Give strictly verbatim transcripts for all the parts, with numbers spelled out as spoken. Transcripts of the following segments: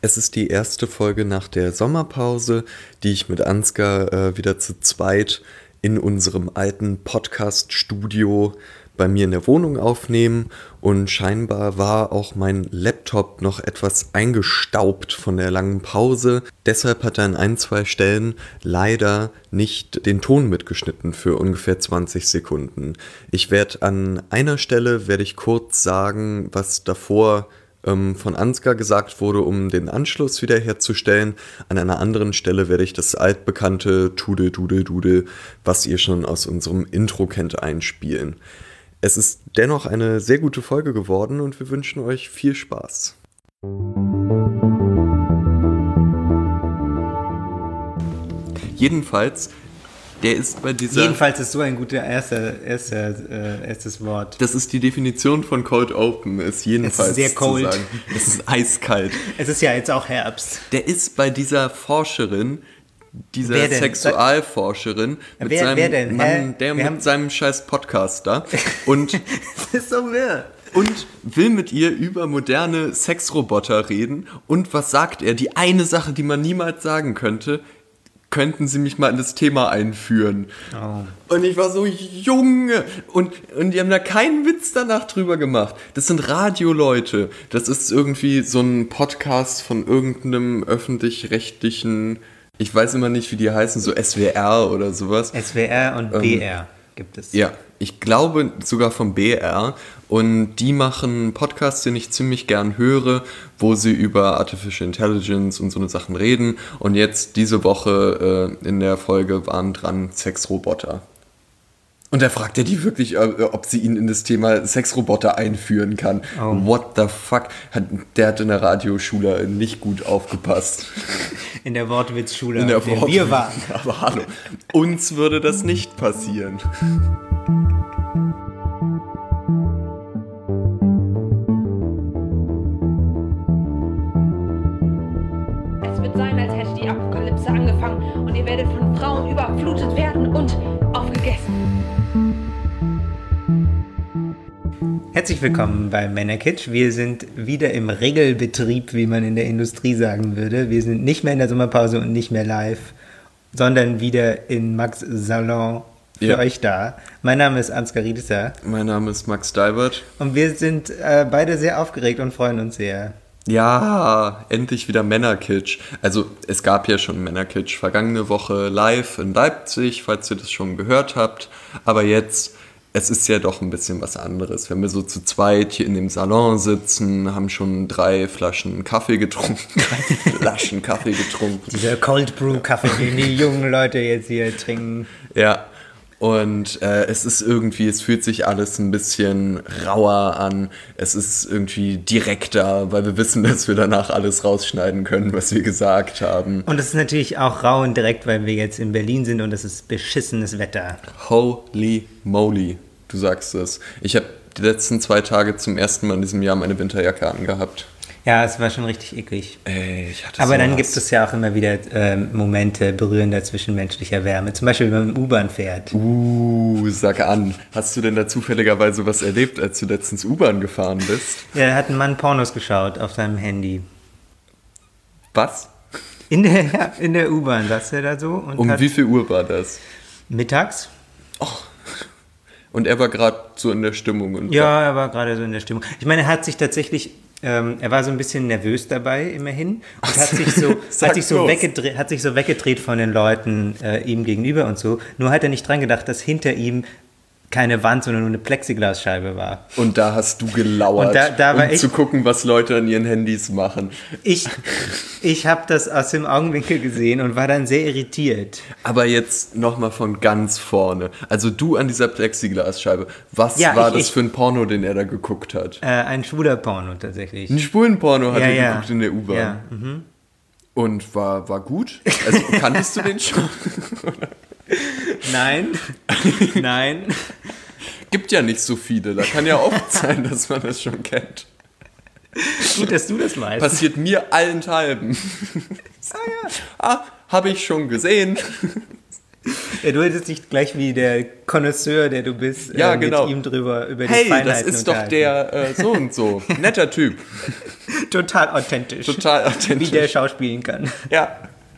Es ist die erste Folge nach der Sommerpause, die ich mit Ansgar äh, wieder zu zweit in unserem alten Podcast-Studio bei mir in der Wohnung aufnehmen. Und scheinbar war auch mein Laptop noch etwas eingestaubt von der langen Pause. Deshalb hat er an ein, zwei Stellen leider nicht den Ton mitgeschnitten für ungefähr zwanzig Sekunden. Ich werde an einer Stelle, werde ich kurz sagen, was davor von Ansgar gesagt wurde, um den Anschluss wiederherzustellen. An einer anderen Stelle werde ich das altbekannte Tudel, Dudel, Dudel, was ihr schon aus unserem Intro kennt, einspielen. Es ist dennoch eine sehr gute Folge geworden und wir wünschen euch viel Spaß. Jedenfalls, der ist bei dieser... Jedenfalls ist so ein guter erster, erster, äh, erstes Wort. Das ist die Definition von Cold Open, ist jedenfalls es ist sehr cold. zu sagen. Es ist eiskalt. Es ist ja jetzt auch Herbst. Der ist bei dieser Forscherin, dieser wer denn? Sexualforscherin, mit wer, seinem wer denn? Mann, der Wir mit haben... seinem scheiß Podcast da und, das ist so wirr. und will mit ihr über moderne Sexroboter reden. Und was sagt er? Die eine Sache, die man niemals sagen könnte: könnten Sie mich mal in das Thema einführen? Oh. Und ich war so, Junge! Und, und die haben da keinen Witz danach drüber gemacht. Das sind Radioleute. Das ist irgendwie so ein Podcast von irgendeinem öffentlich-rechtlichen, ich weiß immer nicht, wie die heißen, so S W R oder sowas. S W R und ähm, B R gibt es. Ja, ich glaube sogar vom B R. Und die machen einen Podcast, den ich ziemlich gern höre, wo sie über Artificial Intelligence und so eine Sachen reden. Und jetzt diese Woche äh, in der Folge waren dran Sexroboter. Und da fragt er die wirklich, ob sie ihn in das Thema Sexroboter einführen kann. Oh. What the fuck? Hat, der hat in der Radioschule nicht gut aufgepasst. In der Wortwitzschule, in der auf der wir waren. Aber hallo, uns würde das nicht passieren. Es wird sein, als hätte die Apokalypse angefangen und ihr werdet von Frauen überflutet werden und aufgegessen. Herzlich willkommen bei Männerkitsch. Wir sind wieder im Regelbetrieb, wie man in der Industrie sagen würde. Wir sind nicht mehr in der Sommerpause und nicht mehr live, sondern wieder in Max' Salon für ja. euch da. Mein Name ist Ansgar Riedesser. Mein Name ist Max Deibert. Und wir sind äh, beide sehr aufgeregt und freuen uns sehr. Ja, endlich wieder Männerkitsch. Also es gab ja schon Männerkitsch vergangene Woche live in Leipzig, falls ihr das schon gehört habt. Aber jetzt, es ist ja doch ein bisschen was anderes. Wenn wir so zu zweit hier in dem Salon sitzen, haben schon drei Flaschen Kaffee getrunken. Drei Flaschen Kaffee getrunken. Dieser Cold Brew Kaffee, den die jungen Leute jetzt hier trinken. Ja. Und äh, es ist irgendwie, es fühlt sich alles ein bisschen rauer an. Es ist irgendwie direkter, weil wir wissen, dass wir danach alles rausschneiden können, was wir gesagt haben. Und es ist natürlich auch rau und direkt, weil wir jetzt in Berlin sind und es ist beschissenes Wetter. Holy moly, du sagst es. Ich habe die letzten zwei Tage zum ersten Mal in diesem Jahr meine Winterjacke angehabt. Ja, es war schon richtig eklig. Ey, ich hatte Aber so dann was. gibt es ja auch immer wieder äh, Momente berührender zwischenmenschlicher Wärme. Zum Beispiel, wenn man im U-Bahn fährt. Uh, sag an. Hast du denn da zufälligerweise was erlebt, als du letztens U-Bahn gefahren bist? Ja, da hat ein Mann Pornos geschaut auf seinem Handy. Was? In der, ja, in der U-Bahn saß er da so. Und um hat wie viel Uhr war das? Mittags. Oh. Und er war gerade so in der Stimmung. Und ja, er war gerade so in der Stimmung. Ich meine, er hat sich tatsächlich... Ähm, er war so ein bisschen nervös dabei, immerhin, und hat sich so, hat sich so, weggedreht, hat sich so weggedreht von den Leuten äh, ihm gegenüber und so. Nur hat er nicht dran gedacht, dass hinter ihm keine Wand, sondern nur eine Plexiglasscheibe war. Und da hast du gelauert, und da, da war um ich, zu gucken, was Leute an ihren Handys machen. Ich, ich habe das aus dem Augenwinkel gesehen und war dann sehr irritiert. Aber jetzt nochmal von ganz vorne. Also du an dieser Plexiglasscheibe. Was ja, war ich, das ich, für ein Porno, den er da geguckt hat? Äh, ein schwuler Porno tatsächlich. Ein schwulen Porno hat ja, er ja. geguckt in der U-Bahn. Ja, mhm. Und war, war gut? Also kanntest du den schon? Nein, nein. Gibt ja nicht so viele. Da kann ja oft sein, dass man das schon kennt. Gut, dass du das weißt. Passiert mir allenthalben. Ah ja. Ah, habe ich schon gesehen. Ja, du hättest dich gleich wie der Connoisseur, der du bist, ja, äh, mit genau. ihm drüber über die Hey, Feinheiten das ist doch der äh, so und so. Netter Typ. Total authentisch. Total authentisch. Wie der schauspielen kann. Ja.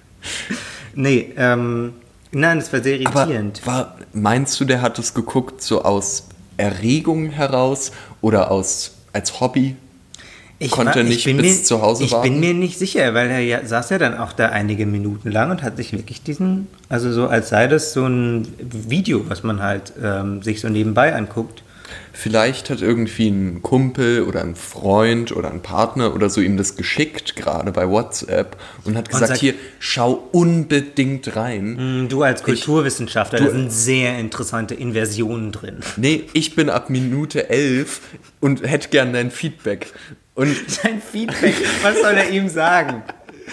Nee, ähm, nein, das war sehr Aber irritierend. war, meinst du, der hat es geguckt so aus Erregung heraus oder aus als Hobby? Ich Konnte war, nicht ich bis mir, zu Hause ich warten? Ich bin mir nicht sicher, weil er ja, saß ja dann auch da einige Minuten lang und hat sich wirklich diesen, also so als sei das so ein Video, was man halt ähm, sich so nebenbei anguckt. Vielleicht hat irgendwie ein Kumpel oder ein Freund oder ein Partner oder so ihm das geschickt, gerade bei WhatsApp, und hat gesagt, sagt, hier, schau unbedingt rein. Du als Kulturwissenschaftler, Ich, da sind sehr interessante Inversionen drin. Nee, ich bin ab Minute elf und hätte gern dein Feedback. Und Sein Feedback, was soll er ihm sagen?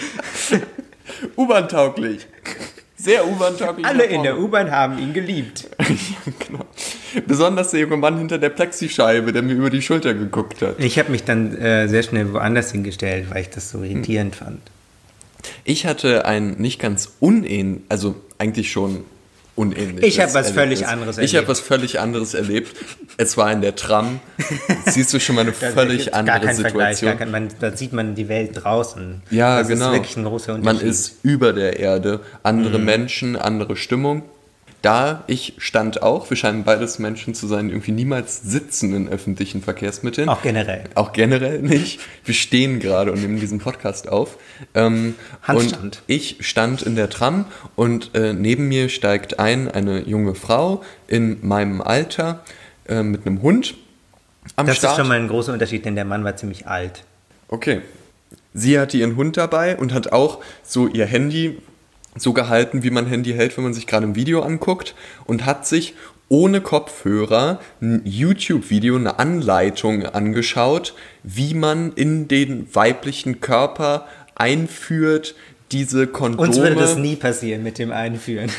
U-Bahn-tauglich. Sehr U-Bahn-tauglich. Alle in der U-Bahn haben ihn geliebt. Ja, genau. Besonders der junge Mann hinter der Plexischeibe, der mir über die Schulter geguckt hat. Ich habe mich dann äh, sehr schnell woanders hingestellt, weil ich das so irritierend hm. fand. Ich hatte ein nicht ganz unähnlich, also eigentlich schon unähnliches Ich habe was Erlebnis. völlig anderes erlebt. Ich habe was völlig anderes erlebt. Es war in der Tram. Siehst du schon mal eine völlig andere gar kein Vergleich, Situation. gar kein, man, da sieht man die Welt draußen. Ja, das genau. Das ist wirklich ein großer Unterschied. Man ist über der Erde, andere Mhm. Menschen, andere Stimmung. Da, ich stand auch, wir scheinen beides Menschen zu sein, irgendwie niemals sitzen in öffentlichen Verkehrsmitteln. Auch generell. Auch generell nicht. Wir stehen gerade und nehmen diesen Podcast auf. Ähm, Handstand. Und ich stand in der Tram und äh, neben mir steigt ein eine junge Frau in meinem Alter äh, mit einem Hund am Das Start. ist schon mal ein großer Unterschied, denn der Mann war ziemlich alt. Okay. Sie hatte ihren Hund dabei und hat auch so ihr Handy so gehalten, wie man Handy hält, wenn man sich gerade ein Video anguckt, und hat sich ohne Kopfhörer ein YouTube-Video, eine Anleitung angeschaut, wie man in den weiblichen Körper einführt, diese Kondome. Uns würde das nie passieren mit dem Einführen.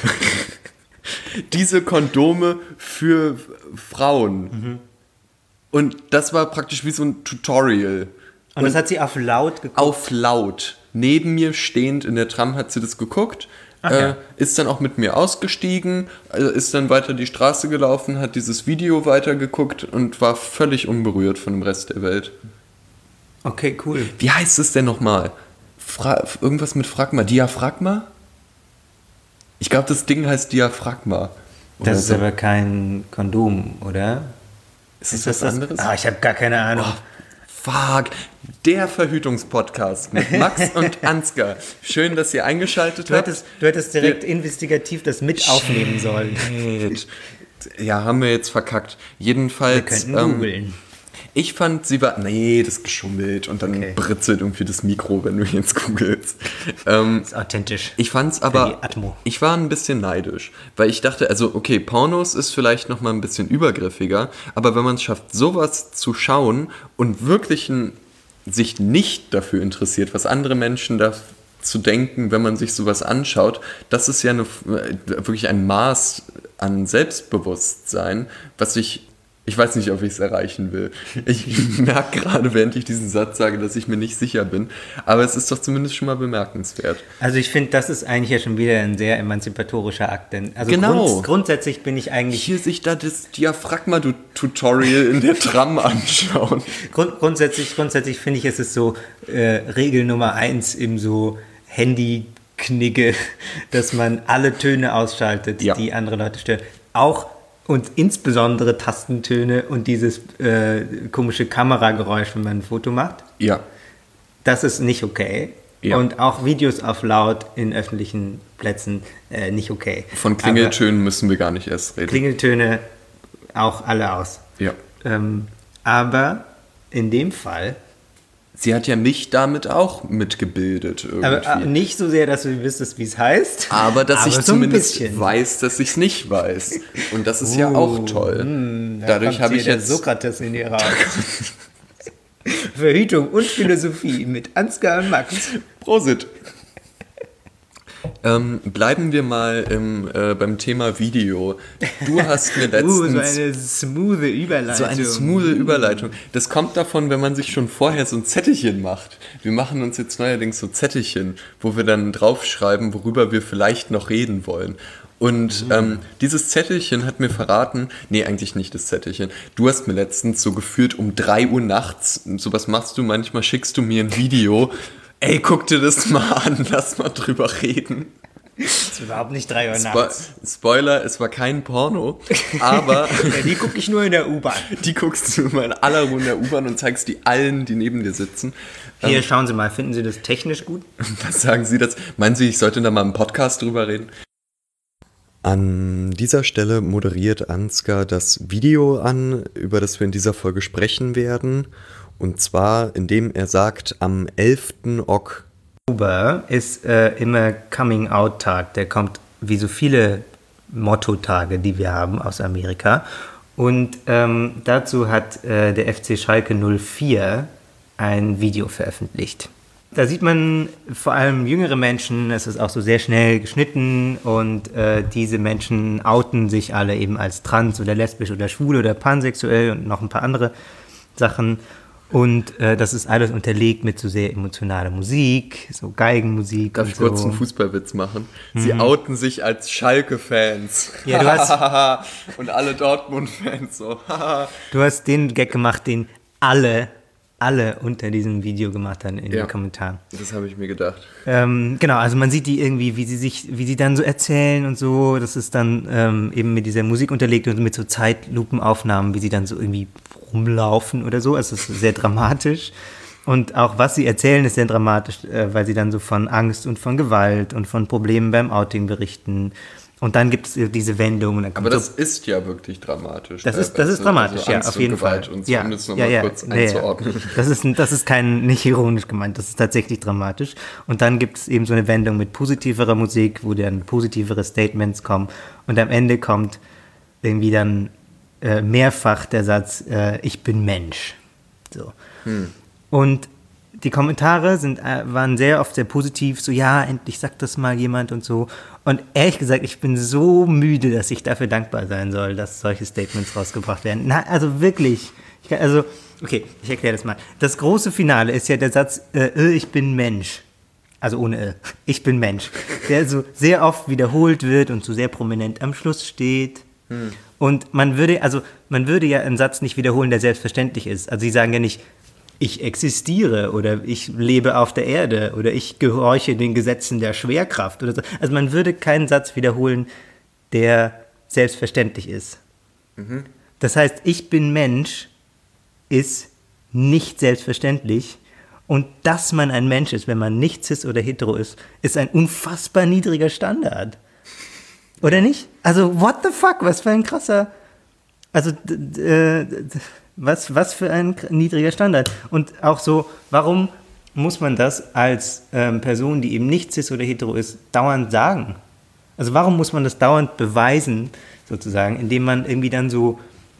diese Kondome für Frauen. Mhm. Und das war praktisch wie so ein Tutorial. Und, und das hat sie auf laut geguckt? Auf laut. Neben mir stehend in der Tram hat sie das geguckt, Ach, äh, ja. ist dann auch mit mir ausgestiegen, äh, ist dann weiter die Straße gelaufen, hat dieses Video weitergeguckt und war völlig unberührt von dem Rest der Welt. Okay, cool. Wie heißt es denn nochmal? Fra- irgendwas mit Phragma? Diaphragma? Ich glaube, das Ding heißt Diaphragma. Das ist so. aber kein Kondom, oder? Ist das was anderes? Ah, ich habe gar keine Ahnung. Oh, fuck. Der Verhütungspodcast mit Max und Ansgar. Schön, dass ihr eingeschaltet Du habt. hättest, du hättest direkt Wir- investigativ das mit aufnehmen sollen. Shit. Ja, haben wir jetzt verkackt. Jedenfalls. Wir könnten ähm, googeln. Ich fand, sie war. Nee, das ist geschummelt und dann Okay. britzelt irgendwie das Mikro, wenn du jetzt googelst. Ähm, Das ist authentisch. ich fand's die aber. Atmo. Ich war ein bisschen neidisch, weil ich dachte, also, okay, Pornos ist vielleicht nochmal ein bisschen übergriffiger, aber wenn man es schafft, sowas zu schauen und wirklich ein, sich nicht dafür interessiert, was andere Menschen da zu denken, wenn man sich sowas anschaut, das ist ja eine, wirklich ein Maß an Selbstbewusstsein, was ich, ich weiß nicht, ob ich es erreichen will. Ich merke gerade, während ich diesen Satz sage, dass ich mir nicht sicher bin, aber es ist doch zumindest schon mal bemerkenswert. Also ich finde, das ist eigentlich ja schon wieder ein sehr emanzipatorischer Akt. Denn also Genau. grunds- grundsätzlich bin ich eigentlich Hier sich da das Diaphragma-Tutorial in der Tram anschauen. Grund, grundsätzlich, grundsätzlich finde ich, es ist so äh, Regel Nummer eins im so Handy-Knigge, dass man alle Töne ausschaltet, Ja. die andere Leute stören. Auch und insbesondere Tastentöne und dieses äh, komische Kamerageräusch, wenn man ein Foto macht. Ja. Das ist nicht okay. Ja. Und auch Videos auf laut in öffentlichen Plätzen äh, nicht okay. Von Klingeltönen müssen wir gar nicht erst reden. Klingeltöne auch alle aus. Ja. Ähm, aber in dem Fall, Sie hat ja mich damit auch mitgebildet irgendwie. aber äh, nicht so sehr, dass du wüsstest, wie es heißt. Aber dass ich so ein zumindest bisschen. weiß, dass ich es nicht weiß. Und das ist ja auch toll. Hm, da Dadurch kommt habe hier ich der jetzt... Sokrates in dir raus. Verhütung und Philosophie mit Ansgar und Max. Prosit. Ähm, bleiben wir mal im, äh, beim Thema Video. Du hast mir letztens... Uh, so eine smooth Überleitung. So eine smooth Überleitung. Das kommt davon, wenn man sich schon vorher so ein Zettelchen macht. Wir machen uns jetzt neuerdings so Zettelchen, wo wir dann draufschreiben, worüber wir vielleicht noch reden wollen. Und ähm, dieses Zettelchen hat mir verraten, nee, eigentlich nicht das Zettelchen. Du hast mir letztens so gefühlt um drei Uhr nachts, sowas machst du manchmal, schickst du mir ein Video. Ey, guck dir das mal an, lass mal drüber reden. Es ist überhaupt nicht drei Uhr Spo- nachts. Spoiler, es war kein Porno, aber Ja, die gucke ich nur in der U-Bahn. die guckst du mal in aller Ruhe in der U-Bahn und zeigst die allen, die neben dir sitzen. Hier, Ähm, schauen Sie mal, finden Sie das technisch gut? was sagen Sie das? Meinen Sie, ich sollte da mal im Podcast drüber reden? An dieser Stelle moderiert Ansgar das Video an, über das wir in dieser Folge sprechen werden. Und zwar, indem er sagt, am elften Oktober. Oktober ist äh, immer Coming-out-Tag. Der kommt wie so viele Motto-Tage, die wir haben aus Amerika. Und ähm, dazu hat äh, der F C Schalke null vier ein Video veröffentlicht. Da sieht man vor allem jüngere Menschen, es ist auch so sehr schnell geschnitten und äh, diese Menschen outen sich alle eben als trans oder lesbisch oder schwul oder pansexuell und noch ein paar andere Sachen. Und äh, das ist alles unterlegt mit so sehr emotionaler Musik, so Geigenmusik. Darf und ich kurz so. einen Fußballwitz machen? Sie outen sich als Schalke-Fans. Ja, du hast- und alle Dortmund-Fans so. Du hast den Gag gemacht, den alle, alle unter diesem Video gemacht haben in Ja. den Kommentaren. Das habe ich mir gedacht. Ähm, genau, also man sieht die irgendwie, wie sie sich, wie sie dann so erzählen und so. Das ist dann ähm, eben mit dieser Musik unterlegt und mit so Zeitlupenaufnahmen, wie sie dann so irgendwie rumlaufen oder so. Also es ist sehr dramatisch. Und auch was sie erzählen, ist sehr dramatisch, äh, weil sie dann so von Angst und von Gewalt und von Problemen beim Outing berichten. Und dann gibt es diese Wendung. Und dann kommt Aber so, das ist ja wirklich dramatisch. Das ist, das teilweise. ist dramatisch, Also ja, Angst auf jeden und Gewalt Fall. Und so, ja, um das ja, nochmal ja, kurz ja, ja. einzuordnen. Das ist, das ist kein, nicht ironisch gemeint, das ist tatsächlich dramatisch. Und dann gibt es eben so eine Wendung mit positiverer Musik, wo dann positivere Statements kommen. Und am Ende kommt irgendwie dann äh, mehrfach der Satz, äh, ich bin Mensch. So. Hm. Und die Kommentare sind, äh, waren sehr oft sehr positiv, so ja, endlich sagt das mal jemand und so. Und ehrlich gesagt, ich bin so müde, dass ich dafür dankbar sein soll, dass solche Statements rausgebracht werden. Na, also wirklich. Ich kann, also, okay, ich erkläre das mal. Das große Finale ist ja der Satz, äh, ich bin Mensch. Also ohne äh, ich bin Mensch. Der so sehr oft wiederholt wird und so sehr prominent am Schluss steht. Hm. Und man würde, also man würde ja einen Satz nicht wiederholen, der selbstverständlich ist. Also sie sagen ja nicht, ich existiere oder ich lebe auf der Erde oder ich gehorche den Gesetzen der Schwerkraft oder so. Also man würde keinen Satz wiederholen, der selbstverständlich ist. Mhm. Das heißt, ich bin Mensch ist nicht selbstverständlich und dass man ein Mensch ist, wenn man nicht cis oder hetero ist, ist ein unfassbar niedriger Standard. Oder nicht? Also what the fuck, was für ein krasser, also d- d- d- Was, was für ein niedriger Standard. Und auch so, warum muss man das als ähm, Person, die eben nicht cis oder hetero ist, dauernd sagen? Also warum muss man das dauernd beweisen, sozusagen, indem man irgendwie dann so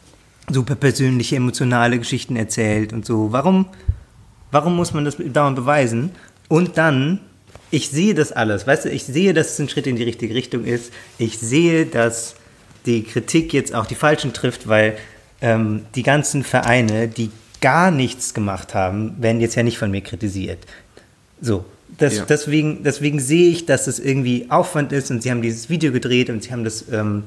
super persönliche, emotionale Geschichten erzählt und so. Warum, warum muss man das dauernd beweisen? Und dann, ich sehe das alles, weißt du, ich sehe, dass es ein Schritt in die richtige Richtung ist. Ich sehe, dass die Kritik jetzt auch die Falschen trifft, weil ähm, die ganzen Vereine, die gar nichts gemacht haben, werden jetzt ja nicht von mir kritisiert. So, das, Ja. deswegen, deswegen sehe ich, dass das irgendwie Aufwand ist und sie haben dieses Video gedreht und sie haben das ähm,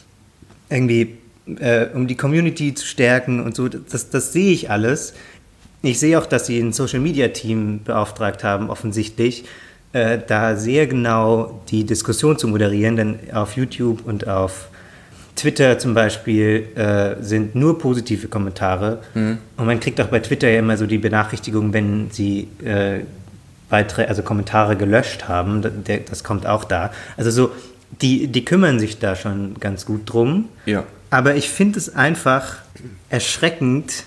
irgendwie, äh, um die Community zu stärken und so, das, das sehe ich alles. Ich sehe auch, dass sie ein Social-Media-Team beauftragt haben, offensichtlich, äh, da sehr genau die Diskussion zu moderieren, denn auf YouTube und auf Twitter zum Beispiel äh, sind nur positive Kommentare. Mhm. Und man kriegt auch bei Twitter ja immer so die Benachrichtigung, wenn sie äh, Beiträ- also Kommentare gelöscht haben. Der, das kommt auch da. Also so, die, die kümmern sich da schon ganz gut drum. Ja. Aber ich finde es einfach erschreckend,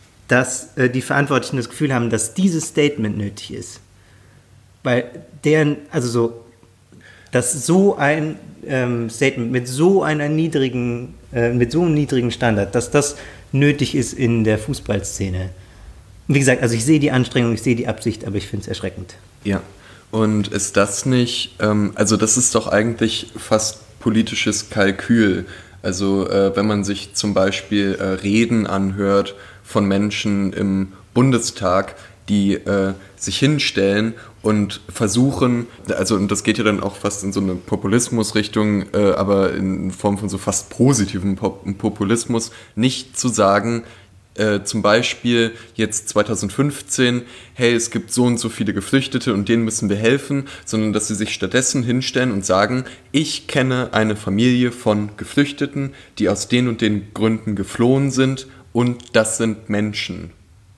dass äh, die Verantwortlichen das Gefühl haben, dass dieses Statement nötig ist. Weil deren, also so, dass so ein ähm, Statement mit so einer niedrigen, äh, mit so einem niedrigen Standard, dass das nötig ist in der Fußballszene. Wie gesagt, also ich sehe die Anstrengung, ich sehe die Absicht, aber ich finde es erschreckend. Ja, und ist das nicht, ähm, also das ist doch eigentlich fast politisches Kalkül. Also äh, wenn man sich zum Beispiel äh, Reden anhört von Menschen im Bundestag, die äh, sich hinstellen und versuchen, also und das geht ja dann auch fast in so eine Populismusrichtung, äh, aber in Form von so fast positivem Pop- Populismus, nicht zu sagen, Äh, zum Beispiel jetzt zwanzig fünfzehn, hey, es gibt so und so viele Geflüchtete und denen müssen wir helfen, sondern dass sie sich stattdessen hinstellen und sagen, ich kenne eine Familie von Geflüchteten, die aus den und den Gründen geflohen sind und das sind Menschen.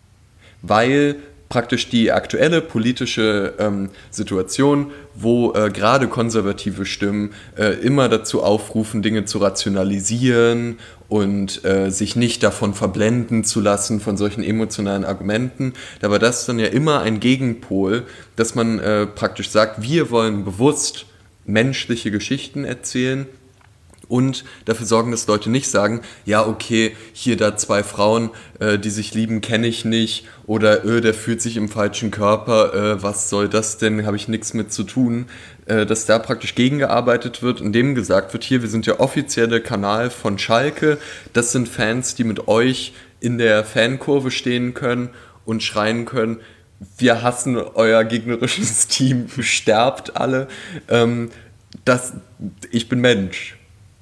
Weil praktisch die aktuelle politische ähm, Situation, wo äh, gerade konservative Stimmen äh, immer dazu aufrufen, Dinge zu rationalisieren und äh, sich nicht davon verblenden zu lassen von solchen emotionalen Argumenten. Da war das dann ja immer ein Gegenpol, dass man äh, praktisch sagt, wir wollen bewusst menschliche Geschichten erzählen und dafür sorgen, dass Leute nicht sagen, ja okay, hier da zwei Frauen, äh, die sich lieben, kenne ich nicht oder äh, der fühlt sich im falschen Körper, äh, was soll das denn, habe ich nichts mit zu tun, äh, dass da praktisch gegengearbeitet wird, indem gesagt wird, hier, wir sind der offizielle Kanal von Schalke, das sind Fans, die mit euch in der Fankurve stehen können und schreien können, wir hassen euer gegnerisches Team, sterbt alle, ähm, das, ich bin Mensch.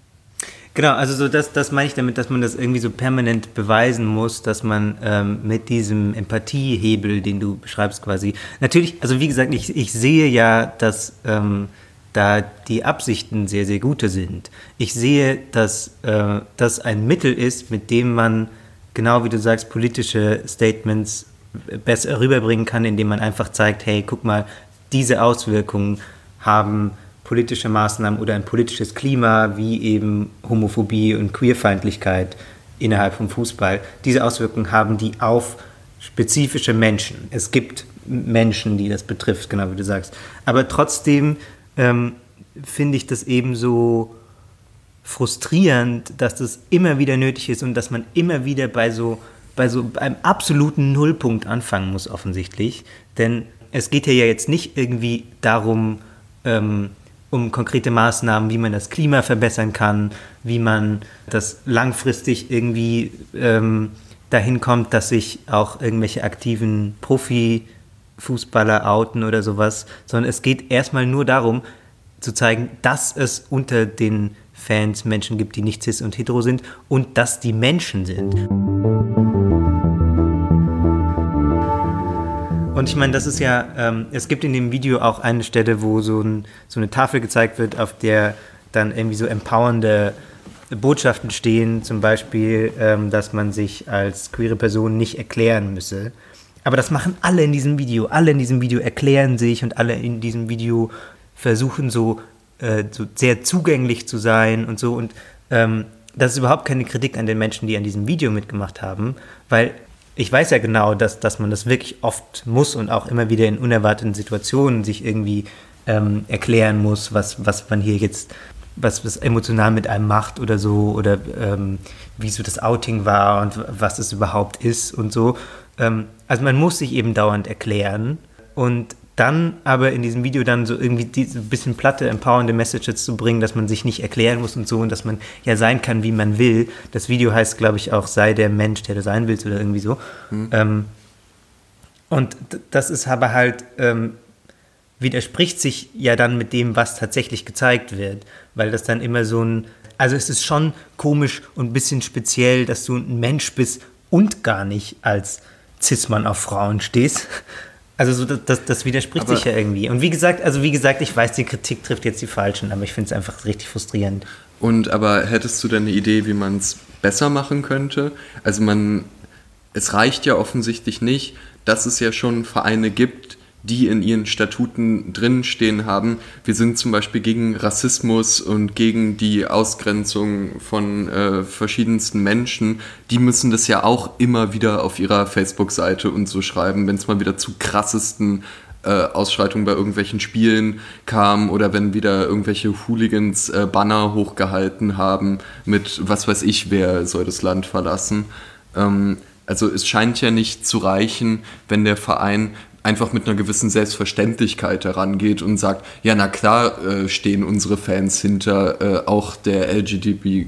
Genau, also so das, das meine ich damit, dass man das irgendwie so permanent beweisen muss, dass man ähm, mit diesem Empathiehebel, den du beschreibst quasi, natürlich, also wie gesagt, ich, ich sehe ja, dass ähm, da die Absichten sehr, sehr gute sind. Ich sehe, dass äh, das ein Mittel ist, mit dem man, genau wie du sagst, politische Statements besser rüberbringen kann, indem man einfach zeigt, hey, guck mal, diese Auswirkungen haben politische Maßnahmen oder ein politisches Klima wie eben Homophobie und Queerfeindlichkeit innerhalb vom Fußball. Diese Auswirkungen haben die auf spezifische Menschen. Es gibt Menschen, die das betrifft, genau wie du sagst. Aber trotzdem ähm, finde ich das eben so frustrierend, dass das immer wieder nötig ist und dass man immer wieder bei so, bei so einem absoluten Nullpunkt anfangen muss offensichtlich. Denn es geht ja jetzt nicht irgendwie darum, ähm, um konkrete Maßnahmen, wie man das Klima verbessern kann, wie man das langfristig irgendwie ähm, dahin kommt, dass sich auch irgendwelche aktiven Profifußballer outen oder sowas, sondern es geht erstmal nur darum, zu zeigen, dass es unter den Fans Menschen gibt, die nicht cis und hetero sind und dass die Menschen sind. Und ich meine, das ist ja, ähm, es gibt in dem Video auch eine Stelle, wo so, ein, so eine Tafel gezeigt wird, auf der dann irgendwie so empowernde Botschaften stehen, zum Beispiel, ähm, dass man sich als queere Person nicht erklären müsse. Aber das machen alle in diesem Video. Alle in diesem Video erklären sich und alle in diesem Video versuchen so, äh, so sehr zugänglich zu sein und so. Und ähm, das ist überhaupt keine Kritik an den Menschen, die an diesem Video mitgemacht haben, weil ich weiß ja genau, dass, dass man das wirklich oft muss und auch immer wieder in unerwarteten Situationen sich irgendwie ähm, erklären muss, was, was man hier jetzt, was, was emotional mit einem macht oder so, oder ähm, wie so das Outing war und was es überhaupt ist und so. Ähm, also man muss sich eben dauernd erklären und dann aber in diesem Video dann so irgendwie diese bisschen platte, empowernde Messages zu bringen, dass man sich nicht erklären muss und so und dass man ja sein kann, wie man will. Das Video heißt, glaube ich, auch sei der Mensch, der du sein willst oder irgendwie so. Mhm. Ähm, und das ist aber halt, ähm, widerspricht sich ja dann mit dem, was tatsächlich gezeigt wird, weil das dann immer so ein, also es ist schon komisch und ein bisschen speziell, dass du ein Mensch bist und gar nicht als Cis-Mann auf Frauen stehst. Also so, das, das widerspricht aber sich ja irgendwie. Und wie gesagt, also wie gesagt, ich weiß, die Kritik trifft jetzt die Falschen, aber ich finde es einfach richtig frustrierend. Und aber hättest du denn eine Idee, wie man es besser machen könnte? Also man, es reicht ja offensichtlich nicht, dass es ja schon Vereine gibt, die in ihren Statuten drin stehen haben, wir sind zum Beispiel gegen Rassismus und gegen die Ausgrenzung von äh, verschiedensten Menschen, die müssen das ja auch immer wieder auf ihrer Facebook-Seite und so schreiben, wenn es mal wieder zu krassesten äh, Ausschreitungen bei irgendwelchen Spielen kam oder wenn wieder irgendwelche Hooligans äh, Banner hochgehalten haben mit was weiß ich, wer soll das Land verlassen. Ähm, also es scheint ja nicht zu reichen, wenn der Verein einfach mit einer gewissen Selbstverständlichkeit herangeht und sagt, ja, na klar äh, stehen unsere Fans hinter äh, auch der L G B T.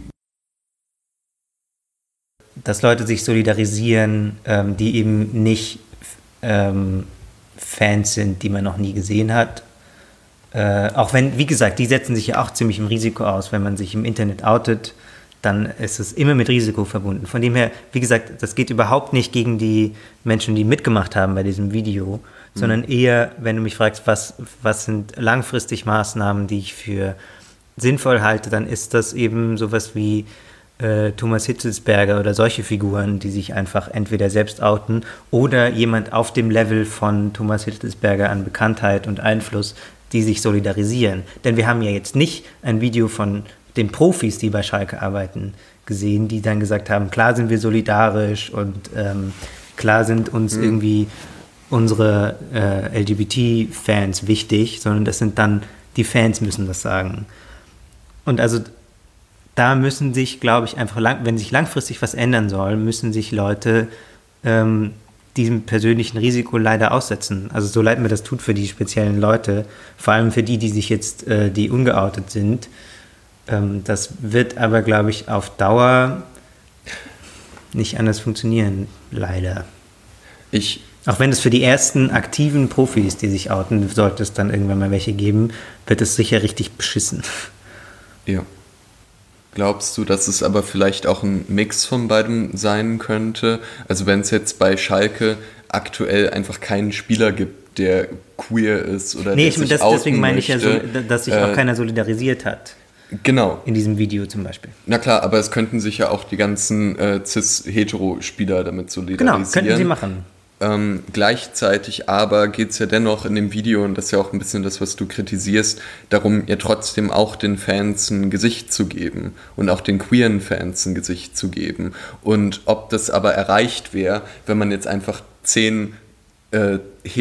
Dass Leute sich solidarisieren, ähm, die eben nicht ähm, Fans sind, die man noch nie gesehen hat. Äh, auch wenn, wie gesagt, die setzen sich ja auch ziemlich im Risiko aus. Wenn man sich im Internet outet, dann ist es immer mit Risiko verbunden. Von dem her, wie gesagt, das geht überhaupt nicht gegen die Menschen, die mitgemacht haben bei diesem Video, mhm. sondern eher, wenn du mich fragst, was, was sind langfristig Maßnahmen, die ich für sinnvoll halte, dann ist das eben sowas wie äh, Thomas Hitzelsberger oder solche Figuren, die sich einfach entweder selbst outen oder jemand auf dem Level von Thomas Hitzelsberger an Bekanntheit und Einfluss, die sich solidarisieren. Denn wir haben ja jetzt nicht ein Video von den Profis, die bei Schalke arbeiten, gesehen, die dann gesagt haben, klar sind wir solidarisch und ähm, klar sind uns mhm. irgendwie unsere äh, L G B T-Fans wichtig, sondern das sind dann, die Fans müssen das sagen. Und also da müssen sich, glaube ich, einfach, lang, wenn sich langfristig was ändern soll, müssen sich Leute ähm, diesem persönlichen Risiko leider aussetzen. Also so leid mir das tut für die speziellen Leute, vor allem für die, die sich jetzt, äh, die ungeoutet sind. Ähm, das wird aber, glaube ich, auf Dauer nicht anders funktionieren, leider. Ich Auch wenn es für die ersten aktiven Profis, die sich outen, sollte es dann irgendwann mal welche geben, wird es sicher richtig beschissen. Ja. Glaubst du, dass es aber vielleicht auch ein Mix von beidem sein könnte? Also wenn es jetzt bei Schalke aktuell einfach keinen Spieler gibt, der queer ist oder nee, der ich, sich das, outen deswegen meine ich ja so, möchte, dass sich äh, auch keiner solidarisiert hat. Genau. In diesem Video zum Beispiel. Na klar, aber es könnten sich ja auch die ganzen äh, cis-hetero-Spieler damit solidarisieren. Genau, könnten sie machen. Ähm, gleichzeitig aber geht es ja dennoch in dem Video, und das ist ja auch ein bisschen das, was du kritisierst, darum, ja trotzdem auch den Fans ein Gesicht zu geben und auch den queeren Fans ein Gesicht zu geben. Und ob das aber erreicht wäre, wenn man jetzt einfach zehn äh,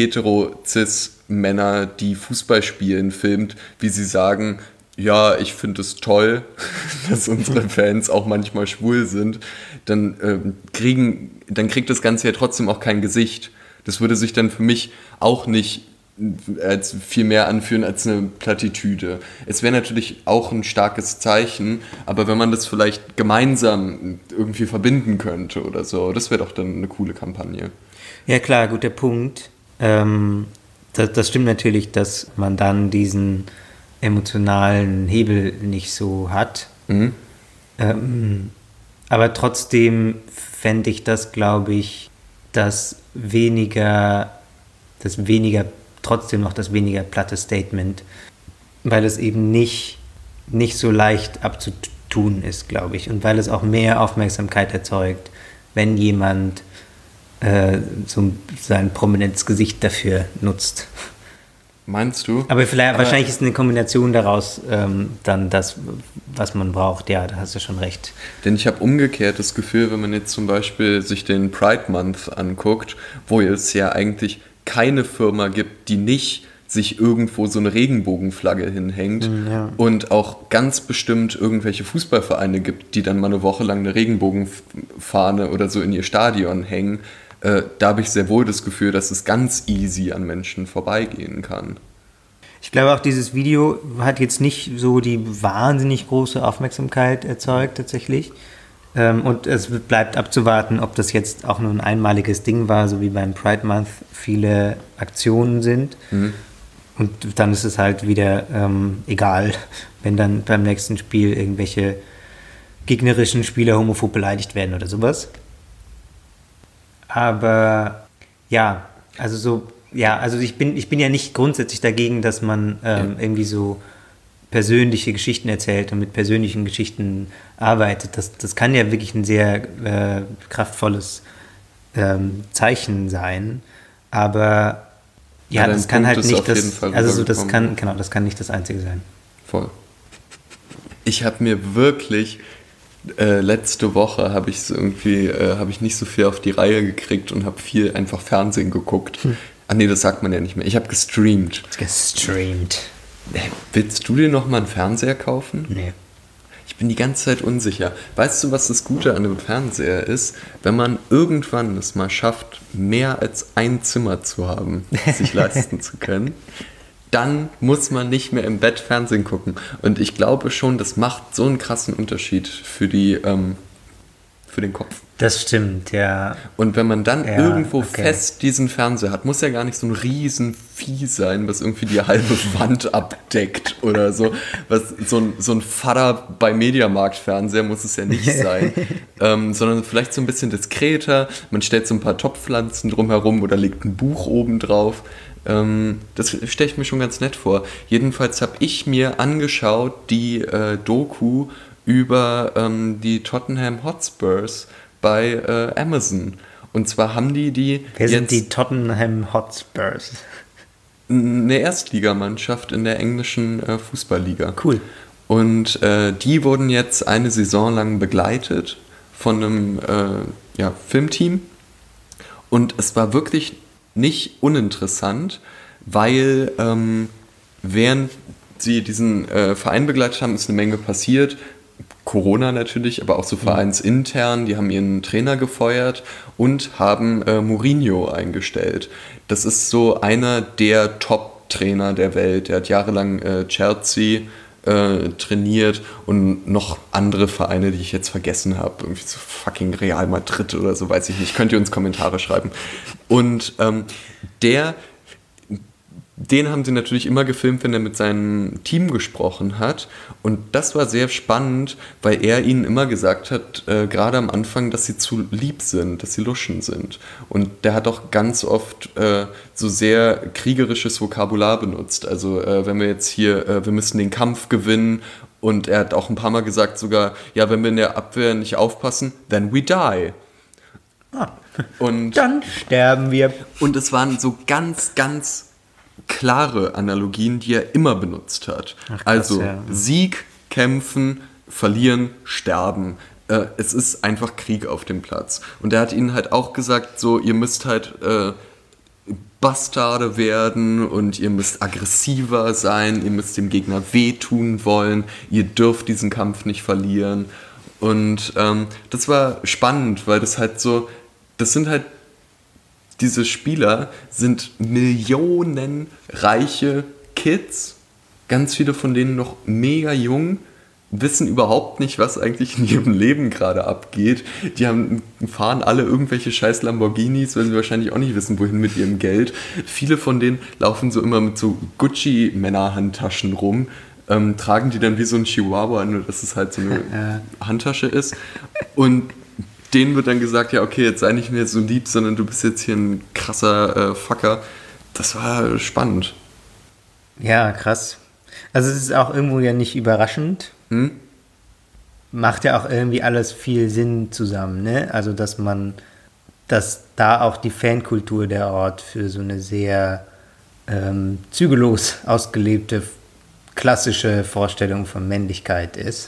hetero-cis-Männer, die Fußball spielen, filmt, wie sie sagen, ja, ich finde es toll, dass unsere Fans auch manchmal schwul sind, dann, ähm, kriegen, dann kriegt das Ganze ja trotzdem auch kein Gesicht. Das würde sich dann für mich auch nicht als viel mehr anfühlen als eine Plattitüde. Es wäre natürlich auch ein starkes Zeichen, aber wenn man das vielleicht gemeinsam irgendwie verbinden könnte oder so, das wäre doch dann eine coole Kampagne. Ja klar, guter Punkt. Ähm, das, das stimmt natürlich, dass man dann diesen emotionalen Hebel nicht so hat. Mhm. Ähm, aber trotzdem fände ich das, glaube ich, das weniger, das weniger, trotzdem noch das weniger platte Statement, weil es eben nicht, nicht so leicht abzutun ist, glaube ich, und weil es auch mehr Aufmerksamkeit erzeugt, wenn jemand äh, so sein prominentes Gesicht dafür nutzt. Meinst du? Aber vielleicht, Aber wahrscheinlich ist eine Kombination daraus ähm, dann das, was man braucht. Ja, da hast du schon recht. Denn ich habe umgekehrt das Gefühl, wenn man jetzt zum Beispiel sich den Pride Month anguckt, wo es ja eigentlich keine Firma gibt, die nicht sich irgendwo so eine Regenbogenflagge hinhängt ja. und auch ganz bestimmt irgendwelche Fußballvereine gibt, die dann mal eine Woche lang eine Regenbogenfahne oder so in ihr Stadion hängen. Äh, da habe ich sehr wohl das Gefühl, dass es ganz easy an Menschen vorbeigehen kann. Ich glaube auch, dieses Video hat jetzt nicht so die wahnsinnig große Aufmerksamkeit erzeugt tatsächlich. Ähm, und es bleibt abzuwarten, ob das jetzt auch nur ein einmaliges Ding war, so wie beim Pride Month viele Aktionen sind. Mhm. Und dann ist es halt wieder ähm, egal, wenn dann beim nächsten Spiel irgendwelche gegnerischen Spieler homophob beleidigt werden oder sowas. Aber ja, also so, ja, also ich bin, ich bin ja nicht grundsätzlich dagegen, dass man ähm, ja. irgendwie so persönliche Geschichten erzählt und mit persönlichen Geschichten arbeitet. Das, das kann ja wirklich ein sehr äh, kraftvolles ähm, Zeichen sein. Aber ja, ja das kann halt nicht das, also so das kann, genau, das kann nicht das Einzige sein. Voll. Ich habe mir wirklich Äh, letzte Woche habe ich so irgendwie äh, habe ich nicht so viel auf die Reihe gekriegt und habe viel einfach Fernsehen geguckt. Hm. Ah nee, das sagt man ja nicht mehr. Ich habe gestreamt. Gestreamt. Äh, willst du dir noch mal einen Fernseher kaufen? Nee. Ich bin die ganze Zeit unsicher. Weißt du, was das Gute an einem Fernseher ist? Wenn man irgendwann es mal schafft, mehr als ein Zimmer zu haben, sich leisten zu können, dann muss man nicht mehr im Bett Fernsehen gucken. Und ich glaube schon, das macht so einen krassen Unterschied für die, ähm, für den Kopf. Das stimmt, ja. Und wenn man dann ja, irgendwo okay. fest diesen Fernseher hat, muss ja gar nicht so ein riesen Vieh sein, was irgendwie die halbe Wand abdeckt oder so. Was, so, ein, so ein Vater bei Mediamarkt-Fernseher muss es ja nicht sein, ähm, sondern vielleicht so ein bisschen diskreter. Man stellt so ein paar Topfpflanzen drumherum oder legt ein Buch oben drauf. Ähm, das stelle ich mir schon ganz nett vor. Jedenfalls habe ich mir angeschaut die äh, Doku über ähm, die Tottenham Hotspurs bei äh, Amazon. Und zwar haben die die Wer jetzt sind die Tottenham Hotspurs? eine Erstligamannschaft in der englischen äh, Fußballliga. Cool. Und äh, die wurden jetzt eine Saison lang begleitet von einem äh, ja, Filmteam. Und es war wirklich nicht uninteressant, weil ähm, während sie diesen äh, Verein begleitet haben, ist eine Menge passiert. Corona natürlich, aber auch so vereinsintern. Die haben ihren Trainer gefeuert und haben äh, Mourinho eingestellt. Das ist so einer der Top-Trainer der Welt. Der hat jahrelang äh, Chelsea äh, trainiert und noch andere Vereine, die ich jetzt vergessen habe. Irgendwie so fucking Real Madrid oder so, weiß ich nicht. Könnt ihr uns Kommentare schreiben. Und ähm, der... Den haben sie natürlich immer gefilmt, wenn er mit seinem Team gesprochen hat. Und das war sehr spannend, weil er ihnen immer gesagt hat, äh, gerade am Anfang, dass sie zu lieb sind, dass sie Luschen sind. Und der hat auch ganz oft äh, so sehr kriegerisches Vokabular benutzt. Also äh, wenn wir jetzt hier, äh, wir müssen den Kampf gewinnen. Und er hat auch ein paar Mal gesagt sogar, ja, wenn wir in der Abwehr nicht aufpassen, then we die. Ah. Und Dann sterben wir. Und es waren so ganz, ganz klare Analogien, die er immer benutzt hat. Ach, krass, also ja. Sieg, Kämpfen, Verlieren, Sterben. Äh, es ist einfach Krieg auf dem Platz. Und er hat ihnen halt auch gesagt, so, ihr müsst halt äh, Bastarde werden und ihr müsst aggressiver sein, ihr müsst dem Gegner wehtun wollen, ihr dürft diesen Kampf nicht verlieren. Und ähm, das war spannend, weil das halt so, das sind halt diese Spieler sind millionenreiche Kids, ganz viele von denen noch mega jung, wissen überhaupt nicht, was eigentlich in ihrem Leben gerade abgeht. Die haben, fahren alle irgendwelche scheiß Lamborghinis, weil sie wahrscheinlich auch nicht wissen, wohin mit ihrem Geld. Viele von denen laufen so immer mit so Gucci-Männer-Handtaschen rum, ähm, tragen die dann wie so ein Chihuahua, nur dass es halt so eine Ja. Handtasche ist. Und denen wird dann gesagt, ja okay, jetzt sei nicht mehr so lieb, sondern du bist jetzt hier ein krasser äh, Fucker. Das war spannend. Ja, krass. Also es ist auch irgendwo ja nicht überraschend. Hm? Macht ja auch irgendwie alles viel Sinn zusammen, ne? Also dass man, dass da auch die Fankultur der Ort für so eine sehr ähm, zügellos ausgelebte klassische Vorstellung von Männlichkeit ist.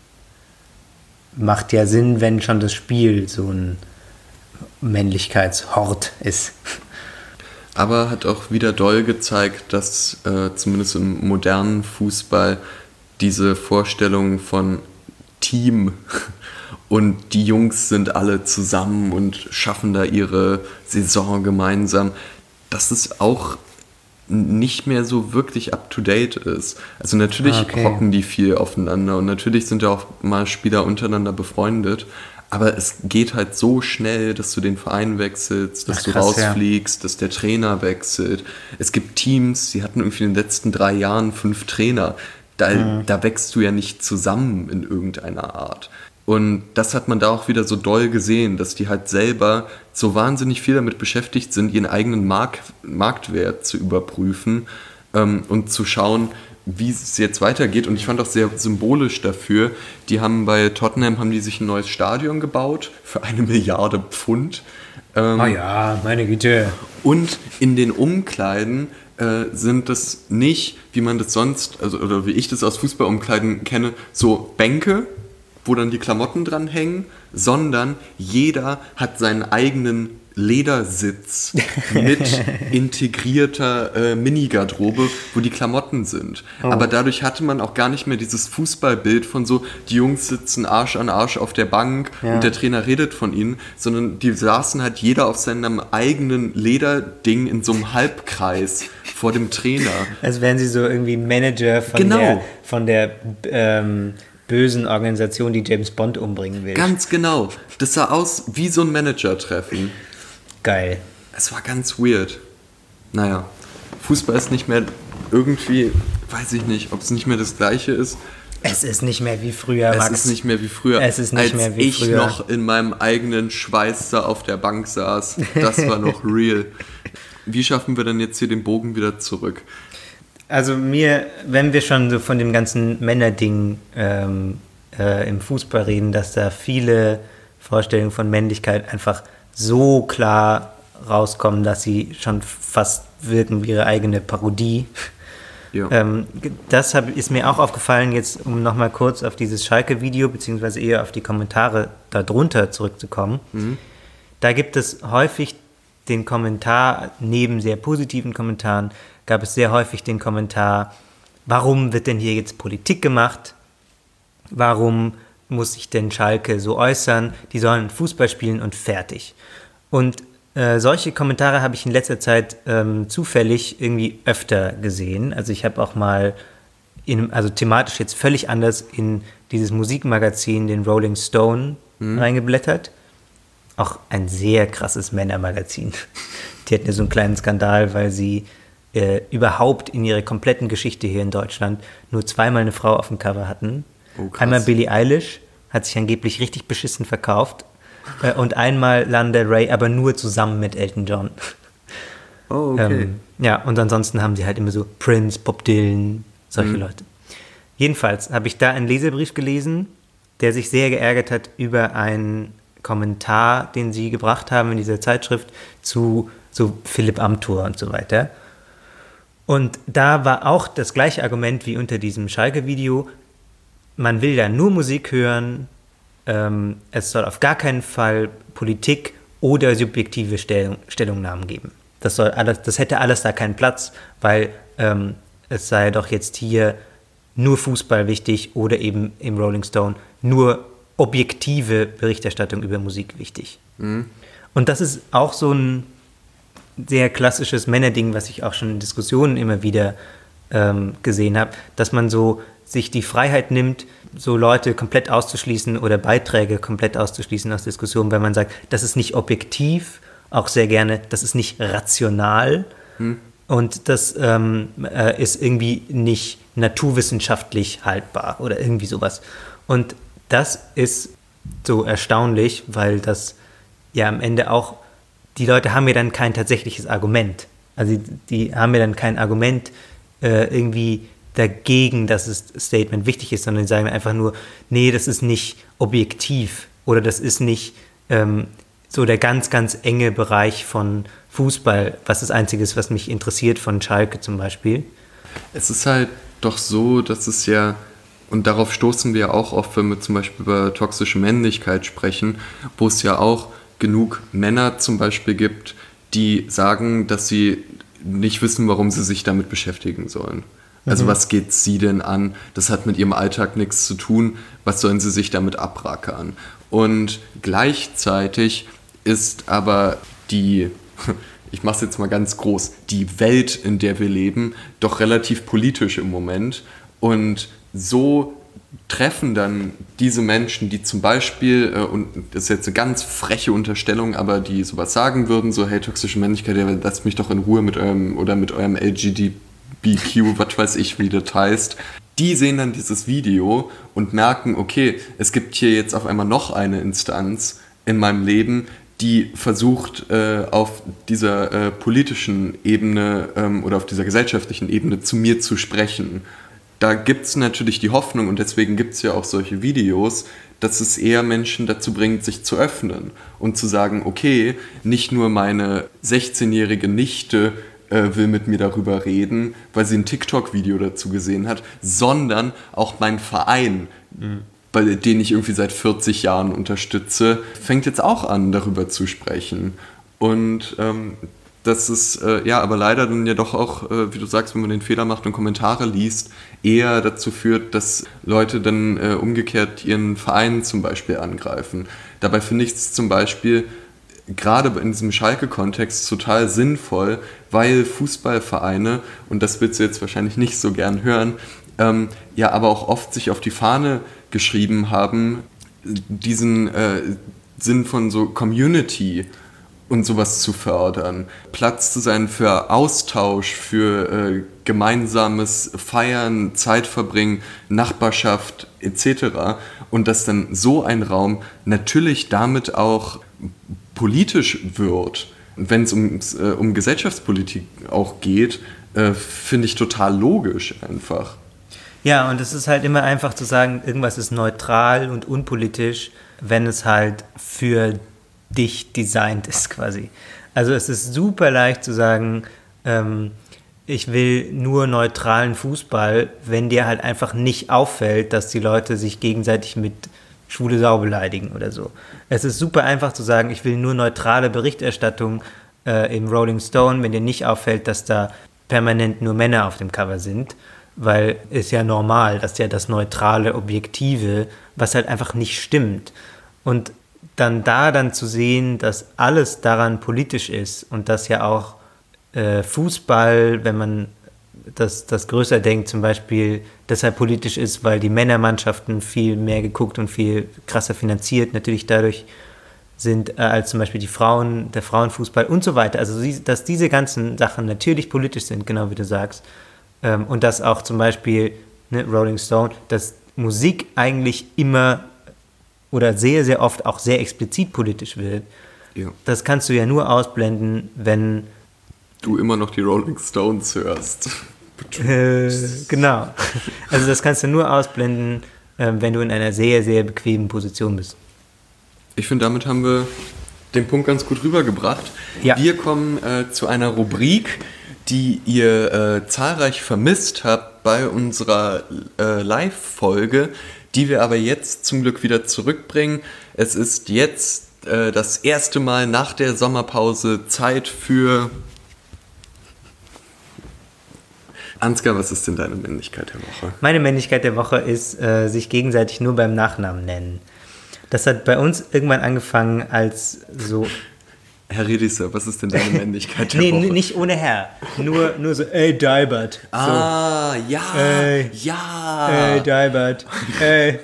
Macht ja Sinn, wenn schon das Spiel so ein Männlichkeitshort ist. Aber hat auch wieder doll gezeigt, dass äh, zumindest im modernen Fußball diese Vorstellung von Team und die Jungs sind alle zusammen und schaffen da ihre Saison gemeinsam, dass es auch nicht mehr so wirklich up-to-date ist. Also natürlich Okay. hocken die viel aufeinander und natürlich sind ja auch mal Spieler untereinander befreundet, aber es geht halt so schnell, dass du den Verein wechselst, dass Ach, du krass, ja. rausfliegst, dass der Trainer wechselt. Es gibt Teams, die hatten irgendwie in den letzten drei Jahren fünf Trainer. Da, Mhm. da wächst du ja nicht zusammen in irgendeiner Art. Und das hat man da auch wieder so doll gesehen, dass die halt selber so wahnsinnig viel damit beschäftigt sind, ihren eigenen Mark- Marktwert zu überprüfen ähm, und zu schauen, wie es jetzt weitergeht. Und ich fand auch sehr symbolisch dafür, die haben bei Tottenham haben die sich ein neues Stadion gebaut für eine Milliarde Pfund. Ähm, Oh ja, meine Güte. Und in den Umkleiden äh, sind das nicht, wie man das sonst, also oder wie ich das aus Fußballumkleiden kenne, so Bänke, wo dann die Klamotten dran hängen, sondern jeder hat seinen eigenen Ledersitz mit integrierter äh, Mini-Garderobe, wo die Klamotten sind. Oh. Aber dadurch hatte man auch gar nicht mehr dieses Fußballbild von so, die Jungs sitzen Arsch an Arsch auf der Bank Ja. und der Trainer redet von ihnen, sondern die saßen halt jeder auf seinem eigenen Lederding in so einem Halbkreis vor dem Trainer. Als wären sie so irgendwie Manager von Genau. der, von der ähm, bösen Organisation, die James Bond umbringen will. Ganz genau. Das sah aus wie so ein Manager-Treffen. Geil. Es war ganz weird. Naja, Fußball ist nicht mehr irgendwie, weiß ich nicht, ob es nicht mehr das Gleiche ist. Es ist nicht mehr wie früher, Max. Es ist nicht mehr wie früher. Es ist nicht als mehr wie ich früher. noch in meinem eigenen Schweiß da auf der Bank saß. Das war noch real. Wie schaffen wir denn jetzt hier den Bogen wieder zurück? Also mir, wenn wir schon so von dem ganzen Männerding ähm, äh, im Fußball reden, dass da viele Vorstellungen von Männlichkeit einfach so klar rauskommen, dass sie schon fast wirken wie ihre eigene Parodie. Ja. Ähm, das hab, ist mir auch aufgefallen, jetzt um nochmal kurz auf dieses Schalke-Video, beziehungsweise eher auf die Kommentare darunter zurückzukommen. Mhm. Da gibt es häufig den Kommentar, neben sehr positiven Kommentaren, gab es sehr häufig den Kommentar, warum wird denn hier jetzt Politik gemacht? Warum muss sich denn Schalke so äußern? Die sollen Fußball spielen und fertig. Und äh, solche Kommentare habe ich in letzter Zeit ähm, zufällig irgendwie öfter gesehen. Also ich habe auch mal, in, also thematisch jetzt völlig anders, in dieses Musikmagazin, den Rolling Stone, mhm. reingeblättert. Auch ein sehr krasses Männermagazin. Die hatten ja so einen kleinen Skandal, weil sie äh, überhaupt in ihrer kompletten Geschichte hier in Deutschland nur zweimal eine Frau auf dem Cover hatten. Oh, einmal Billie Eilish, hat sich angeblich richtig beschissen verkauft. Äh, und einmal Lana Del Rey, aber nur zusammen mit Elton John. Oh, okay. Ähm, ja, und ansonsten haben sie halt immer so Prince, Bob Dylan, solche mhm. Leute. Jedenfalls habe ich da einen Leserbrief gelesen, der sich sehr geärgert hat über einen Kommentar, den sie gebracht haben in dieser Zeitschrift zu so Philipp Amthor und so weiter. Und da war auch das gleiche Argument wie unter diesem Schalke-Video. Man will da nur Musik hören, ähm, es soll auf gar keinen Fall Politik oder subjektive Stellung, Stellungnahmen geben. Das, soll alles, das hätte alles da keinen Platz, weil ähm, es sei doch jetzt hier nur Fußball wichtig oder eben im Rolling Stone nur objektive Berichterstattung über Musik wichtig. Mhm. Und das ist auch so ein sehr klassisches Männerding, was ich auch schon in Diskussionen immer wieder ähm, gesehen habe, dass man so sich die Freiheit nimmt, so Leute komplett auszuschließen oder Beiträge komplett auszuschließen aus Diskussionen, weil man sagt, das ist nicht objektiv, auch sehr gerne, das ist nicht rational mhm. und das ähm, äh, ist irgendwie nicht naturwissenschaftlich haltbar oder irgendwie sowas. Und das ist so erstaunlich, weil das ja am Ende auch, die Leute haben ja dann kein tatsächliches Argument. Also die, die haben ja dann kein Argument äh, irgendwie dagegen, dass das Statement wichtig ist, sondern die sagen einfach nur, nee, das ist nicht objektiv oder das ist nicht ähm, so der ganz, ganz enge Bereich von Fußball, was das Einzige ist, was mich interessiert von Schalke zum Beispiel. Es ist halt doch so, dass es ja, und darauf stoßen wir auch oft, wenn wir zum Beispiel über toxische Männlichkeit sprechen, wo es ja auch genug Männer zum Beispiel gibt, die sagen, dass sie nicht wissen, warum sie sich damit beschäftigen sollen. Also mhm. was geht sie denn an? Das hat mit ihrem Alltag nichts zu tun. Was sollen sie sich damit abrackern? Und gleichzeitig ist aber die, ich mache es jetzt mal ganz groß, die Welt, in der wir leben, doch relativ politisch im Moment. Und so treffen dann diese Menschen, die zum Beispiel, äh, und das ist jetzt eine ganz freche Unterstellung, aber die sowas sagen würden, so, hey, toxische Männlichkeit, ja, lasst mich doch in Ruhe mit eurem, oder mit eurem L G B T Q, was weiß ich, wie das heißt. Die sehen dann dieses Video und merken, okay, es gibt hier jetzt auf einmal noch eine Instanz in meinem Leben, die versucht, äh, auf dieser äh, politischen Ebene ähm, oder auf dieser gesellschaftlichen Ebene zu mir zu sprechen. Da gibt es natürlich die Hoffnung, und deswegen gibt es ja auch solche Videos, dass es eher Menschen dazu bringt, sich zu öffnen und zu sagen, okay, nicht nur meine sechzehnjährige Nichte äh, will mit mir darüber reden, weil sie ein TikTok-Video dazu gesehen hat, sondern auch mein Verein, mhm. bei den ich irgendwie seit vierzig Jahren unterstütze, fängt jetzt auch an, darüber zu sprechen. Und ähm, das ist äh, ja aber leider dann ja doch auch, äh, wie du sagst, wenn man den Fehler macht und Kommentare liest, eher dazu führt, dass Leute dann äh, umgekehrt ihren Verein zum Beispiel angreifen. Dabei finde ich es zum Beispiel gerade in diesem Schalke-Kontext total sinnvoll, weil Fußballvereine, und das willst du jetzt wahrscheinlich nicht so gern hören, ähm, ja aber auch oft sich auf die Fahne geschrieben haben, diesen äh, Sinn von so Community und sowas zu fördern, Platz zu sein für Austausch, für äh, gemeinsames Feiern, Zeit verbringen, Nachbarschaft et cetera. Und dass dann so ein Raum natürlich damit auch politisch wird. Wenn es um, äh, um Gesellschaftspolitik auch geht, äh, finde ich total logisch einfach. Ja, und es ist halt immer einfach zu sagen, irgendwas ist neutral und unpolitisch, wenn es halt für dich designt ist quasi. Also es ist super leicht zu sagen, ähm, ich will nur neutralen Fußball, wenn dir halt einfach nicht auffällt, dass die Leute sich gegenseitig mit schwule Sau beleidigen oder so. Es ist super einfach zu sagen, ich will nur neutrale Berichterstattung äh, im Rolling Stone, wenn dir nicht auffällt, dass da permanent nur Männer auf dem Cover sind, weil es ja normal, dass ja das neutrale, objektive, was halt einfach nicht stimmt. Und dann da dann zu sehen, dass alles daran politisch ist und dass ja auch äh, Fußball, wenn man das, das größer denkt, zum Beispiel deshalb politisch ist, weil die Männermannschaften viel mehr geguckt und viel krasser finanziert natürlich dadurch sind, äh, als zum Beispiel die Frauen, der Frauenfußball und so weiter. Also dass diese ganzen Sachen natürlich politisch sind, genau wie du sagst. Ähm, und dass auch zum Beispiel ne, Rolling Stone, dass Musik eigentlich immer oder sehr, sehr oft auch sehr explizit politisch wird. Ja. Das kannst du ja nur ausblenden, wenn du immer noch die Rolling Stones hörst. Äh, genau. Also das kannst du nur ausblenden, äh, wenn du in einer sehr, sehr bequemen Position bist. Ich finde, damit haben wir den Punkt ganz gut rübergebracht. Ja. Wir kommen äh, zu einer Rubrik, die ihr äh, zahlreich vermisst habt bei unserer äh, Live-Folge, die wir aber jetzt zum Glück wieder zurückbringen. Es ist jetzt äh, das erste Mal nach der Sommerpause Zeit für... Ansgar, was ist denn deine Männlichkeit der Woche? Meine Männlichkeit der Woche ist, äh, sich gegenseitig nur beim Nachnamen nennen. Das hat bei uns irgendwann angefangen als so... Herr Riedisser, was ist denn deine Männlichkeit der nee, Woche? Nee, nicht ohne Herr. Nur, nur so, ey, Dalbert. Ah, so. ja, ey, ja. Ey, Dalbert, ey.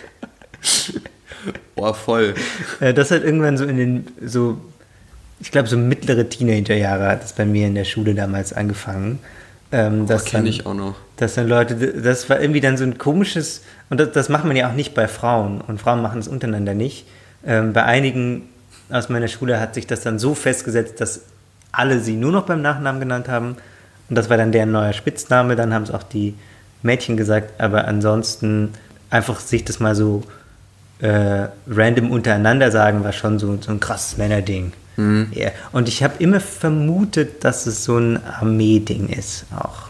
Boah, voll. Das hat irgendwann so in den, so, ich glaube, so mittlere Teenagerjahre hat es bei mir in der Schule damals angefangen. Ähm, das kenne ich auch noch. Dass dann Leute, das war irgendwie dann so ein komisches, und das, das macht man ja auch nicht bei Frauen, und Frauen machen es untereinander nicht. Ähm, bei einigen aus meiner Schule hat sich das dann so festgesetzt, dass alle sie nur noch beim Nachnamen genannt haben, und das war dann deren neuer Spitzname, dann haben es auch die Mädchen gesagt, aber ansonsten einfach sich das mal so äh, random untereinander sagen, war schon so, so ein krasses Männerding. Mhm. Yeah. Und ich habe immer vermutet, dass es so ein Armee-Ding ist auch.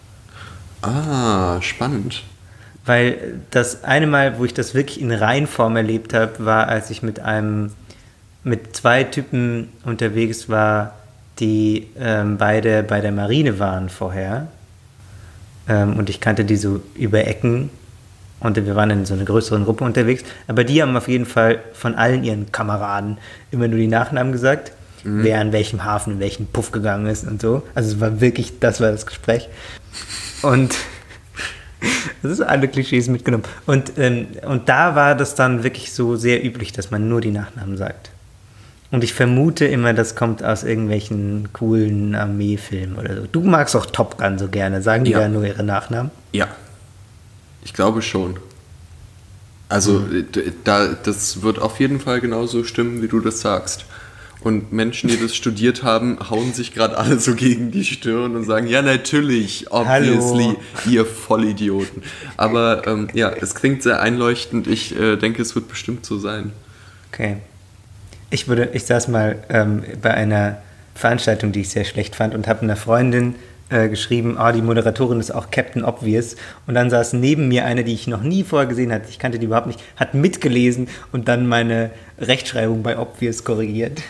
Ah, spannend. Weil das eine Mal, wo ich das wirklich in Reinform erlebt habe, war, als ich mit einem, mit zwei Typen unterwegs war, die ähm, beide bei der Marine waren vorher. Ähm, und ich kannte die so über Ecken. Und wir waren in so einer größeren Gruppe unterwegs. Aber die haben auf jeden Fall von allen ihren Kameraden immer nur die Nachnamen gesagt. Mhm. Wer an welchem Hafen, in welchen Puff gegangen ist und so. Also es war wirklich, das war das Gespräch. Und das ist alle Klischees mitgenommen. Und, ähm, und da war das dann wirklich so sehr üblich, dass man nur die Nachnamen sagt. Und ich vermute immer, das kommt aus irgendwelchen coolen Armeefilmen oder so. Du magst auch Top Gun so gerne. Sagen die ja. da nur ihre Nachnamen? Ja. Ich glaube schon. Also mhm. da, das wird auf jeden Fall genauso stimmen, wie du das sagst. Und Menschen, die das studiert haben, hauen sich gerade alle so gegen die Stirn und sagen, ja natürlich, obviously, Hallo. Ihr Vollidioten. Aber ähm, ja, es klingt sehr einleuchtend. Ich äh, denke, es wird bestimmt so sein. Okay. Ich, würde, ich saß mal ähm, bei einer Veranstaltung, die ich sehr schlecht fand, und habe einer Freundin geschrieben, ah, die Moderatorin ist auch Captain Obvious, und dann saß neben mir eine, die ich noch nie vorher gesehen hatte, ich kannte die überhaupt nicht, hat mitgelesen und dann meine Rechtschreibung bei Obvious korrigiert.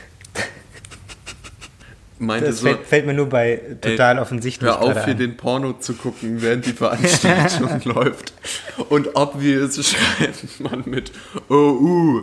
Meinte das so, fällt, fällt mir nur bei total ey, offensichtlich hör auf, hier den Porno zu gucken, während die Veranstaltung läuft. Und Obvious schreibt man mit O U.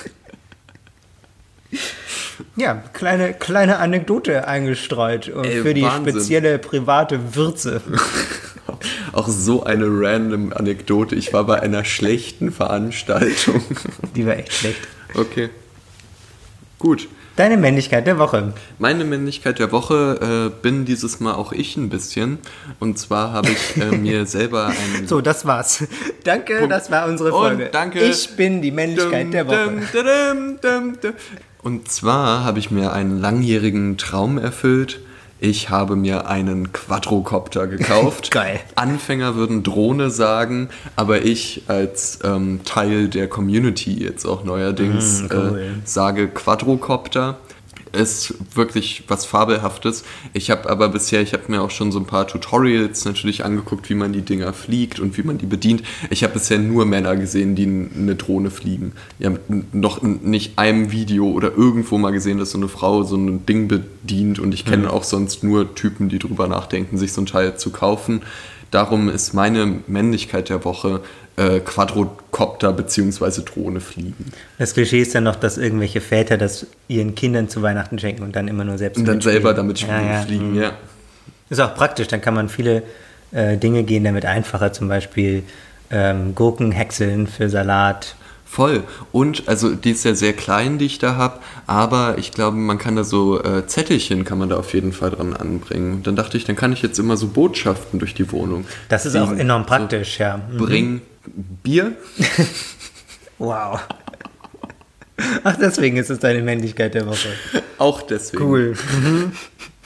Ja, kleine, kleine Anekdote eingestreut Ey, für die Wahnsinn. Spezielle private Würze. Auch so eine random Anekdote. Ich war bei einer schlechten Veranstaltung. Die war echt schlecht. Okay. Gut. Deine Männlichkeit der Woche. Meine Männlichkeit der Woche äh, bin dieses Mal auch ich ein bisschen. Und zwar habe ich äh, mir selber einen... So, das war's. Danke, Punkt. Das war unsere Folge. Und danke. Ich bin die Männlichkeit dum, der Woche. Dum, dum, dum, dum. Und zwar habe ich mir einen langjährigen Traum erfüllt. Ich habe mir einen Quadrocopter gekauft. Geil. Anfänger würden Drohne sagen, aber ich als ähm, Teil der Community jetzt auch neuerdings Mm, cool. äh, sage Quadrocopter. Ist wirklich was Fabelhaftes. Ich habe aber bisher, ich habe mir auch schon so ein paar Tutorials natürlich angeguckt, wie man die Dinger fliegt und wie man die bedient. Ich habe bisher nur Männer gesehen, die eine Drohne fliegen. Ich habe noch nicht einem Video oder irgendwo mal gesehen, dass so eine Frau so ein Ding bedient und ich kenne mhm. auch sonst nur Typen, die drüber nachdenken, sich so ein Teil zu kaufen. Darum ist meine Männlichkeit der Woche äh, Quadrocopter bzw. Drohne fliegen. Das Klischee ist dann noch, dass irgendwelche Väter das ihren Kindern zu Weihnachten schenken und dann immer nur selbst Und dann mitfliegen. selber damit ja, ja. fliegen, ja. Ist auch praktisch, dann kann man viele äh, Dinge gehen damit einfacher, zum Beispiel ähm, Gurken häckseln für Salat. Voll. Und, also die ist ja sehr klein, die ich da habe, aber ich glaube, man kann da so äh, Zettelchen kann man da auf jeden Fall dran anbringen. Und dann dachte ich, dann kann ich jetzt immer so Botschaften durch die Wohnung. Das ist fliegen. auch enorm praktisch, so, ja. Mhm. Bring Bier. Wow. Ach, deswegen ist es deine Männlichkeit der Woche. Auch deswegen. Cool. Mhm.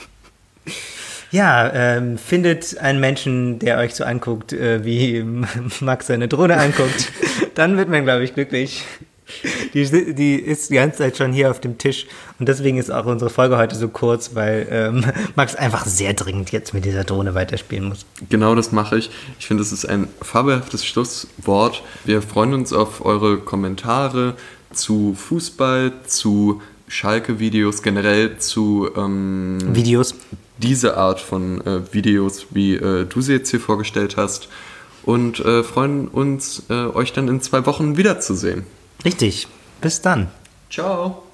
Ja, ähm, findet einen Menschen, der euch so anguckt, äh, wie Max seine Drohne anguckt, dann wird man, glaube ich, glücklich. Die, die ist die ganze Zeit schon hier auf dem Tisch und deswegen ist auch unsere Folge heute so kurz, weil ähm, Max einfach sehr dringend jetzt mit dieser Drohne weiterspielen muss. Genau, das mache ich. Ich finde, das ist ein fabelhaftes Schlusswort. Wir freuen uns auf eure Kommentare zu Fußball, zu Schalke-Videos, generell zu ähm, Videos. Diese Art von äh, Videos, wie äh, du sie jetzt hier vorgestellt hast und äh, freuen uns, äh, euch dann in zwei Wochen wiederzusehen. Richtig. Bis dann. Ciao.